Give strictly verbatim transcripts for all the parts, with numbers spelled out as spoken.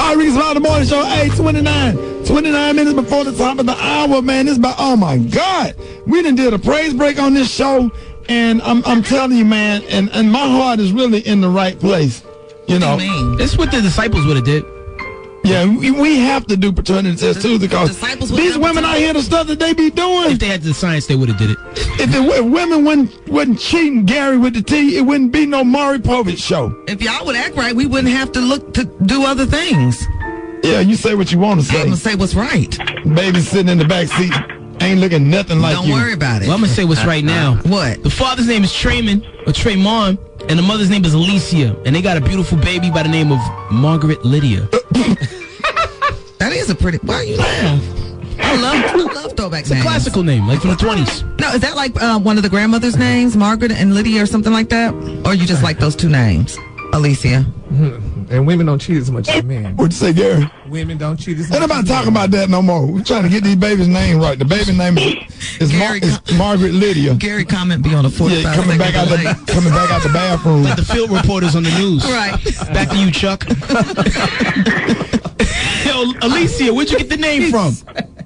All right, Ricky Smiley, the morning show, eight twenty-nine. twenty-nine minutes before the top of the hour, man. It's about, oh my God. We done did a praise break on this show, and I'm I'm telling you, man, and, and my heart is really in the right place. You know. This is what the disciples would have did. Yeah, we, we have to do paternity tests too, because these women out here, the stuff that they be doing. If they had the science, they would have did it. If, it, if women wasn't, wasn't cheating Gary with the T, it wouldn't be no Maury Povich show. If y'all would act right, we wouldn't have to look to do other things. Yeah, you say what you want to say. I'm going to say what's right. Baby sitting in the back seat ain't looking nothing like Don't you. Don't worry about it. Well, I'm going to say what's right now. What? The father's name is Trayman, or Traymon, and the mother's name is Alicia, and they got a beautiful baby by the name of Margaret Lydia. That is a pretty... Why are you laughing? I love, I love throwback It's names. a classical name, like from the twenties. No, is that like uh, one of the grandmother's names, Margaret and Lydia or something like that? Or you just like those two names, Alicia? And women don't cheat as much as men. What'd you say, Gary? Women don't cheat as much. Ain't nobody talking about that no more. We're trying to get these babies' name right. The baby name is, is, Mar- is Margaret Lydia. Gary comment be on the forty-five yeah, coming back out the coming back out the bathroom. Like the field reporters on the news. Right. Back to you, Chuck. Yo, Alicia, where'd you get the name from?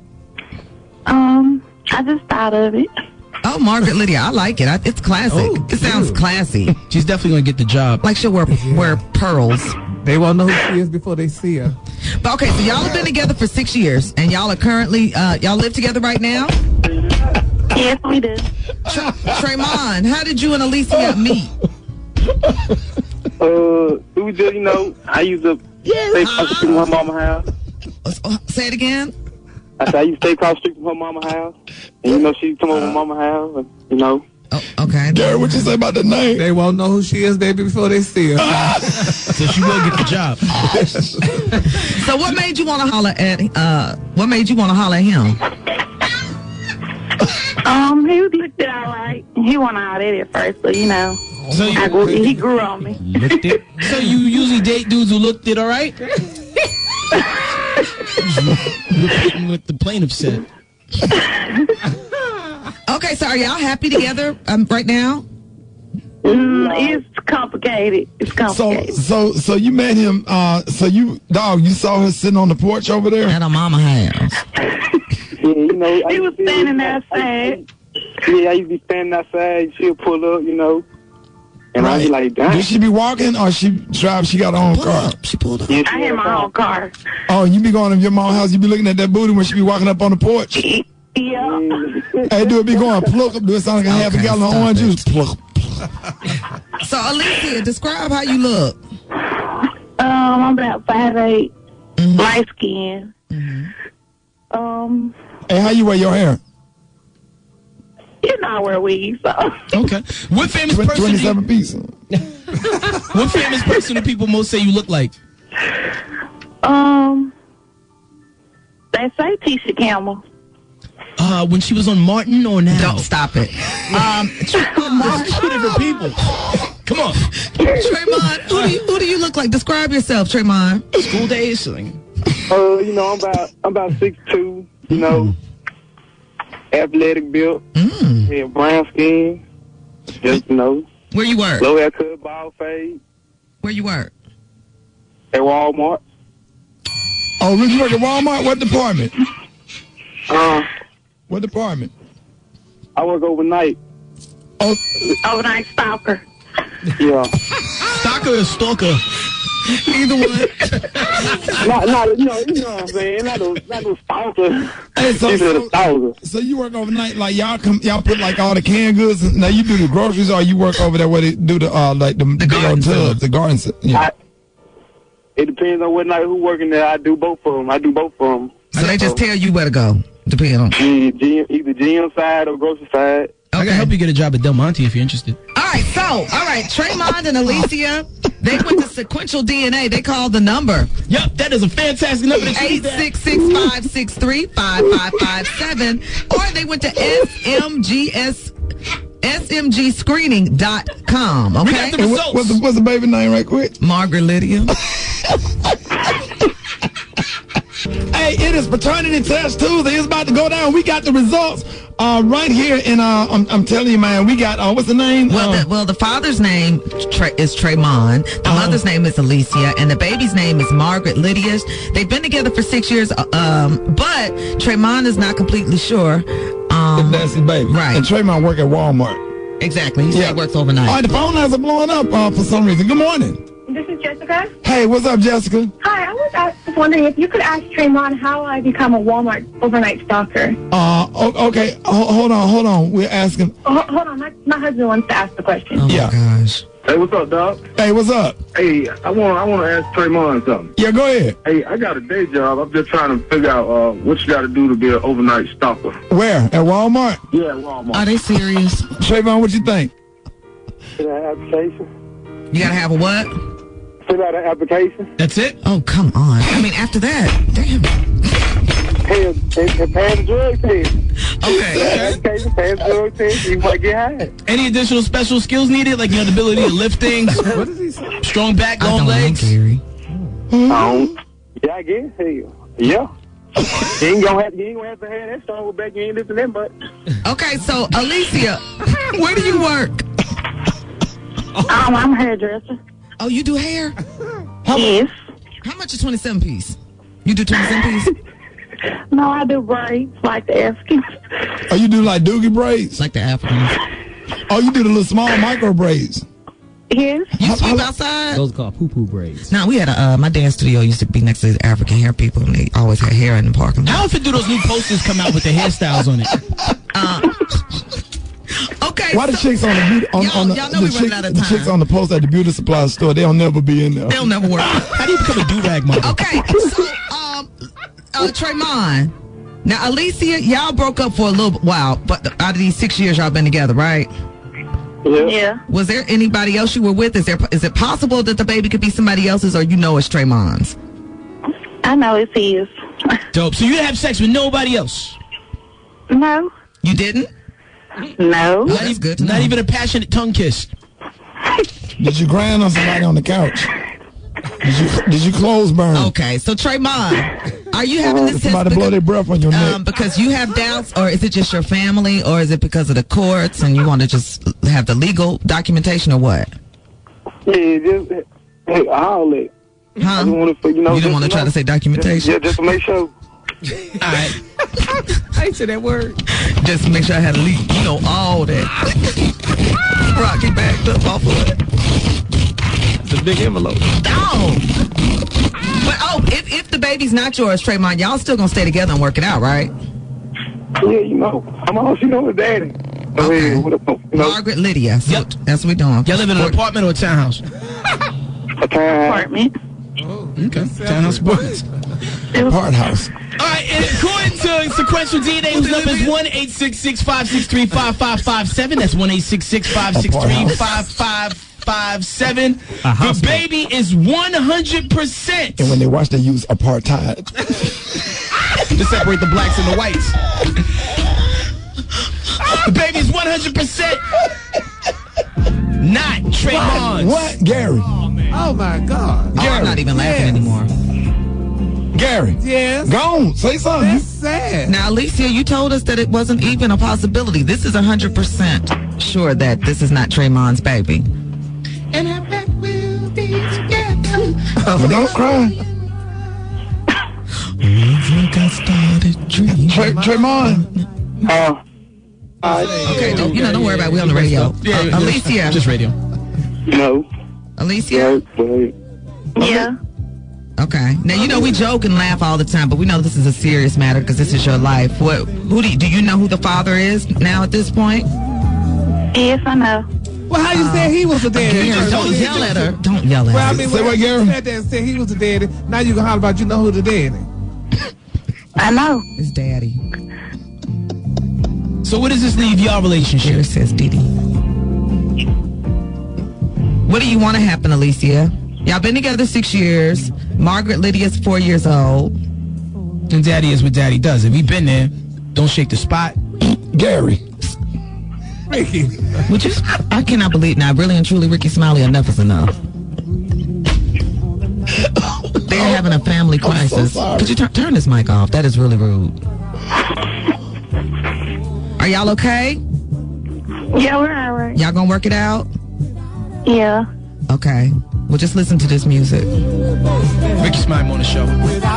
Um, I just thought of it. Oh, Margaret Lydia, I like it. I, it's classic. Oh, it sounds classy. She's definitely gonna get the job. Like she'll wear wear pearls. They won't know who she is before they see her. But okay, so y'all have been together for six years, and y'all are currently uh, y'all live together right now. Yes, we do. Tra- Traymon, how did you and Alicia meet? Uh, it was just, you know, I used to stay across the street from her mama's house. Uh, say it again. I said I used to stay across the street from her mama's house, and you know she'd come over to mama's house, and you know. Oh, okay. Gary, what you say about the name? They won't know who she is, baby, before they see her. So she will get the job. So what made you want to holler at? Uh, what made you want to holler at him? Um, he looked it all right. He wasn't all that at first, but you know, So you, I grew, he grew on me. looked it. So you usually date dudes who looked it all right? What the plaintiff said. Okay, so are y'all happy together um, right now? Mm, it's complicated. It's So complicated. so so you met him. Uh, so you dog, you saw her sitting on the porch over there. At a mama house. Yeah, you know. I he used was to be- standing I- outside. Yeah, I used to be standing outside. She'll pull up, you know, and I'd be like, damn. Did she be walking or she drive? She got her own Pull car. up. She pulled up. Yeah, I had my own car. Oh, you be going to your mom's house. You be looking at that booty when she be walking up on the porch. Yeah. Hey, do it be going pluck up? Do it sound like a half a Okay, gallon of stop orange it. juice? Pluck. So Alicia, describe how you look. Um, I'm about five eight, Mm-hmm. light skin. Um, Hey, how you wear your hair? you know I wear wigs, so. Okay. What famous Tw- person? Do Twenty-seven piece. you, what famous person do people most say you look like? Um, they say Tisha Campbell. Uh, when she was on Martin or now? Don't stop it. Um, There's two different people. Come on. Traymon, who do you who do you look like? Describe yourself, Traymon. School days. Like, Uh, you know, I'm about I'm about six two. You know, athletic built, Mm. yeah, brown skin. Just you know, Where you work? low haircut, bald fade. Where you work? At Walmart. Oh, Rick, you work at Walmart? What department? Uh, What department? I work overnight. Oh, Overnight stalker. Yeah. stalker or stalker? Either one. not, not, you know, you know what I'm saying? Not no, not no stalker. hey, so, These are the so, stalker. so you work overnight? Like y'all come, y'all put like all the canned goods. Now you do the groceries, or you work over there where they do the uh like the, the big garden old center. tubs, the garden. center? Yeah. I, it depends on what night who working there. I do both of them. I do both of them. So they just tell you where to go, depending on. Yeah, G M, either G M side or grocery side. I can help you get a job at Del Monte if you're interested. All right, so, all right, Traymon and Alicia, they went to sequential D N A. They called the number. Yup, that is a fantastic number. eight six six, five six three, five five five seven. Or they went to S M G S, S M G screening dot com, okay? We got the And what, results. what's, the, what's the baby name right quick? Margaret Lydia. Hey, it is Paternity Test Tuesday. It's about to go down. We got the results Uh, right here in, uh, I'm, I'm telling you, man, we got, uh, what's the name? Well, uh, the, well, the father's name Tre- is Tremon. The Uh-huh. mother's name is Alicia, and the baby's name is Margaret Lydia. They've been together for six years, uh, um, but Tremon is not completely sure. Um, that's his baby. right. And Tremont work at Walmart. exactly. He said he works overnight. All right, the phone lines are blowing up uh, for some reason. Good morning. This is Jessica. Hey, what's up, Jessica? Hi, I was uh, just wondering if you could ask Tremon how I become a Walmart overnight stalker. Uh, o- okay, Ho- hold on, hold on. We're asking. Oh, ho- hold on, my, my husband wants to ask the question. oh yeah. my gosh. Hey, what's up, dog? Hey, what's up? Hey, I want I want to ask Tremon something. Yeah, go ahead. Hey, I got a day job. I'm just trying to figure out uh, what you got to do to be an overnight stalker. Where? At Walmart? Yeah, Walmart. Are they serious? Trayvon, what you think? Fill out an application. You gotta have a what? Fill out an application. That's it? Oh, come on. I mean, after that, damn. Hey, and, and pass the drug test. Okay. Application, pass the drug test. You might get hired. Any additional special skills needed? Like, you know, the ability to lift things? What did he say? Strong back, I long don't know, legs? Gary. Um, yeah, I guess. Hey, yeah. You ain't gonna have, you ain't gonna have to have that strong back. You ain't lifting that much. Okay, so, Alicia, where do you work? Um, I'm a hairdresser. Oh, you do hair? Yes. How much is twenty-seven piece? You do twenty-seven piece? No, I do braids like the Africans. Oh, you do like doogie braids? Like the Africans. Oh, you do the little small micro braids? Yes. You sweep outside? Those are called poo-poo braids. No, we had a, uh, my dance studio used to be next to the African hair people, and they always had hair in the parking lot. How often do those new posters come out with the hairstyles on it? Uh, okay. Why the so- chicks on the beauty, on, Y'all- on the, y'all know the, we running chicks, out of the time. chicks on the post at the beauty supply store, they'll never be in there. They'll never work. How do you become a do-rag model? Okay, so, um, uh, Tremon. Now, Alicia, y'all broke up for a little while, but out of these six years, y'all been together, right? Yeah. Yeah. Was there anybody else you were with? Is there is it possible that the baby could be somebody else's, or you know it's Tremon's? I know it's his. Dope. So you didn't have sex with nobody else? No. You didn't? No. Oh, that's good to Not know. even a passionate tongue kiss? Did you grind on somebody on the couch? Did you, did you clothes burn? Okay, so Tremon, are you having this Did test somebody blow their because, breath on your neck? um, because you have doubts, or is it just your family, or is it because of the courts and you want to just have the legal documentation, or what? Yeah, just hey, all that. I Huh? just want to, you know. You don't just want to try know. to say documentation? Yeah, just to make sure. All right. I ain't say that word. Just to make sure I had a legal, you know, all that. Rocky backed up off of it. It's a big envelope. Oh. But oh, if, if the baby's not yours, Tremon, y'all still gonna stay together and work it out, right? Yeah, you know. I'm all she knows is daddy. So, Okay. hey, what up, you know, Margaret Lydia. So Yep. that's what we doing. Y'all live in an apartment or a townhouse? a time. Apartment. Okay. Townhouse apartments. Part house. All right, and according to sequential D N A, whose number is one eight six six, five six three, five five five seven. That's one eight six six, five six three, five five five seven. The baby is one hundred percent. And when they watch, they use apartheid. To separate the blacks and the whites. The baby is one hundred percent not Trayvon. What? Gary. Oh my God. Oh, I'm not even laughing Yes. anymore. Gary. Yes. Go on. Say something. That's sad. Now, Alicia, you told us that it wasn't even a possibility. This is one hundred percent sure that this is not Tremon's baby. And I bet we'll be together. But don't cry. Tre- Tremont. Uh, Okay, don't, you know, don't worry about it. We on the radio. Yeah, Uh, yeah, Alicia. Just radio. no. Alicia? But, Yeah. Okay. Now, you know, we joke and laugh all the time, but we know this is a serious matter because this is your life. What? Who do you, do you know who the father is now at this point? Yes, I know. Well, how you say he was a daddy? Gary, first? don't yell at her. Don't yell at Well, I her. mean, Say when what, you Gary? said that and said he was a daddy, now you can holler about you know who the daddy. I know. It's daddy. So what does this leave y'all Here relationship? it says Diddy. What do you want to happen, Alicia? Y'all been together six years. Margaret Lydia's four years old. And daddy is what daddy does. If he been there, don't shake the spot. Gary. Ricky. Which is, I cannot believe now, really and truly, Ricky Smiley, enough is enough. They're having a family I'm so crisis. sorry. Could you tur- turn this mic off? That is really rude. Are y'all okay? Yeah, we're all right. Y'all gonna work it out? Yeah. Okay. Well, just listen to this music. Ricky Smiley on the show.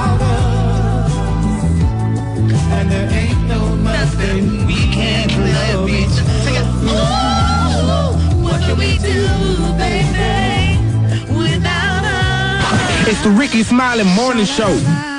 And there ain't no nothing we can't love each other. What can we do, baby, without us? It's the Ricky Smiley Morning Show.